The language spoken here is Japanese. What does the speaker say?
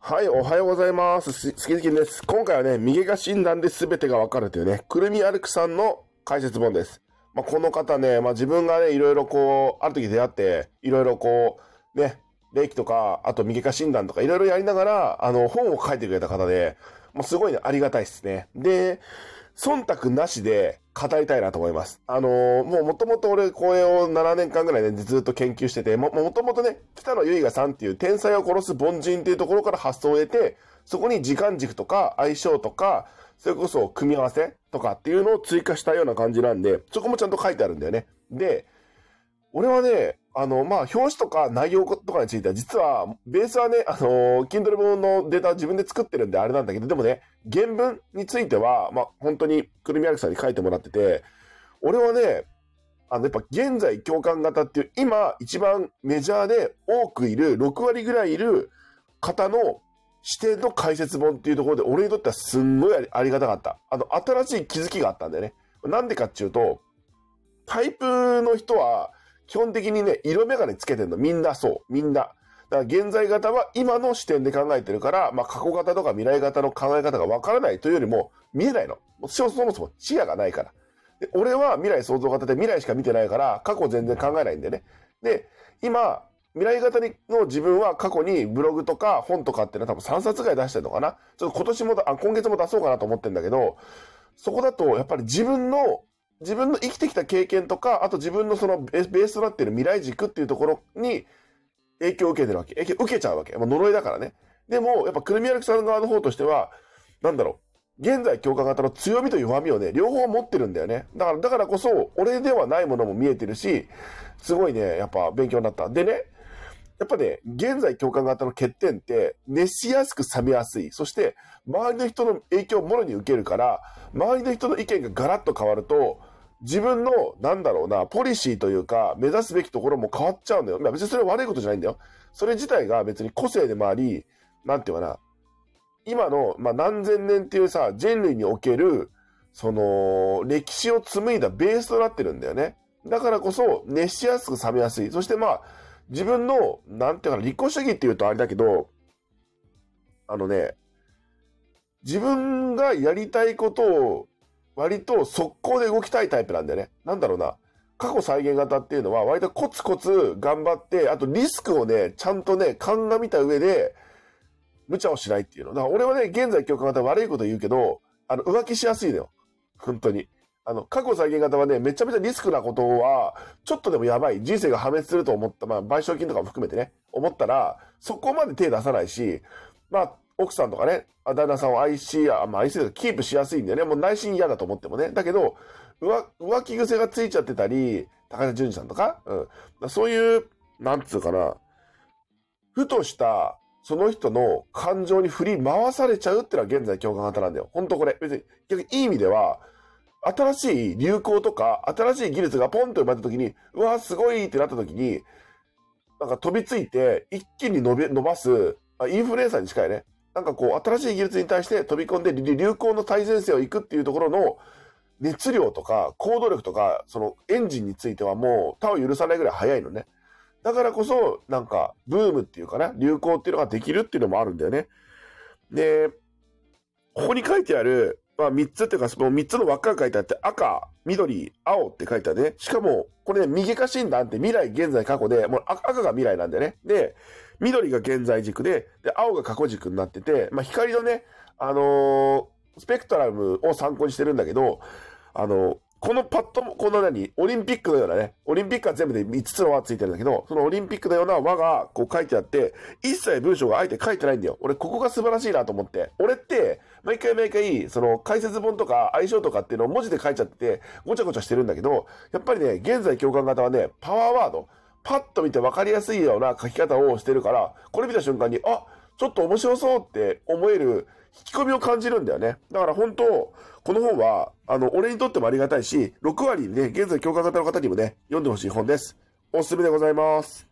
はい、おはようございます。すきずきんです。今回はね、右が診断で全てがわかるというね、くるみ歩くさんの解説本です。この方ね、自分がね、いろいろある時出会って、いろいろね、霊気とか、あと右が診断とかいろいろやりながら、本を書いてくれた方で、もうすごいね、ありがたいですね。で、忖度なしで語りたいなと思います。もともと俺、これを7年間ぐらいね、ずっと研究してて、もともとね、北野由がさんっていう天才を殺す凡人っていうところから発想を得て、そこに時間軸とか相性とか、それこそ組み合わせとかっていうのを追加したような感じなんで、そこもちゃんと書いてあるんだよね。で、俺はね、表紙とか内容とかについては、実は、ベースはね、Kindle 本のデータ自分で作ってるんであれなんだけど、でもね、原文については、本当に、くるみあるさんに書いてもらってて、俺はね、やっぱ現在共感型っていう、今一番メジャーで多くいる、6割ぐらいいる方の視点の解説本っていうところで、俺にとってはすんごいありがたかった。新しい気づきがあったんだよね。なんでかっていうと、タイプの人は、基本的にね、色眼鏡つけてんの。みんなそう。みんな。だから現在型は今の視点で考えてるから、過去型とか未来型の考え方がわからないというよりも見えないの。そもそも視野がないから。で、俺は未来創造型で未来しか見てないから、過去全然考えないんでね。で、今、未来型の自分は過去にブログとか本とかっていうのは多分3冊ぐらい出してるのかな。ちょっと今月も出そうかなと思ってんだけど、そこだとやっぱり自分の生きてきた経験とか、あと自分のそのベースとなっている未来軸っていうところに影響を受けてるわけ。影響を受けちゃうわけ。呪いだからね。でも、やっぱくるみ歩きさん側の方としては、現在共感型の強みと弱みをね、両方持ってるんだよね。だからこそ、俺ではないものも見えてるし、すごいね、やっぱ勉強になった。でね、やっぱね、現在共感型の欠点って、熱しやすく冷めやすい。そして、周りの人の影響をもろに受けるから、周りの人の意見がガラッと変わると、自分の、ポリシーというか、目指すべきところも変わっちゃうんだよ。別にそれは悪いことじゃないんだよ。それ自体が別に個性でもあり、今の、何千年っていうさ、人類における、歴史を紡いだベースとなってるんだよね。だからこそ、熱しやすく冷めやすい。そして自分の、利己主義って言うとあれだけど、自分がやりたいことを、割と速攻で動きたいタイプなんだよね。過去再現型っていうのは割とコツコツ頑張って、あとリスクをね、ちゃんとね、鑑みた上で、無茶をしないっていうの。だから俺はね、現在共感型悪いこと言うけど、浮気しやすいのよ。本当に。過去再現型はね、めちゃめちゃリスクなことは、ちょっとでもやばい。人生が破滅すると思った。賠償金とかも含めてね、思ったら、そこまで手出さないし、奥さんとかね、旦那さんを愛するとキープしやすいんだよね。もう内心嫌だと思ってもね。だけど、浮気癖がついちゃってたり、高田純次さんとか、そういう、ふとした、その人の感情に振り回されちゃうってのは現在共感型なんだよ。ほんとこれ。別に、逆にいい意味では、新しい流行とか、新しい技術がポンと生まれた時に、うわ、すごいってなった時に、飛びついて、一気に伸ばす、インフルエンサーに近いね。新しい技術に対して飛び込んで流行の最前線を行くっていうところの熱量とか行動力とか、そのエンジンについてはもう他を許さないぐらい早いのね。だからこそ、ブームっていうかな、流行っていうのができるっていうのもあるんだよね。で、ここに書いてある、3つっていうか、その3つの輪っかが書いてあって、赤、緑、青って書いてあるね。しかも、これね、右化診断って未来、現在、過去で、もう赤が未来なんだよね。で、緑が現在軸で、青が過去軸になってて、光のね、スペクトラムを参考にしてるんだけど、このパッドも、オリンピックのようなね、オリンピックは全部で5つの輪ついてるんだけど、そのオリンピックのような輪が書いてあって、一切文章があえて書いてないんだよ。俺、ここが素晴らしいなと思って。俺って、毎回、その解説本とか相性とかっていうのを文字で書いちゃってて、ごちゃごちゃしてるんだけど、やっぱりね、現在共感型はね、パワーワード、パッと見て分かりやすいような書き方をしてるから、これ見た瞬間に、ちょっと面白そうって思える引き込みを感じるんだよね。だから本当、この本は、俺にとってもありがたいし、6割ね、現在共感型の方にもね、読んでほしい本です。おすすめでございます。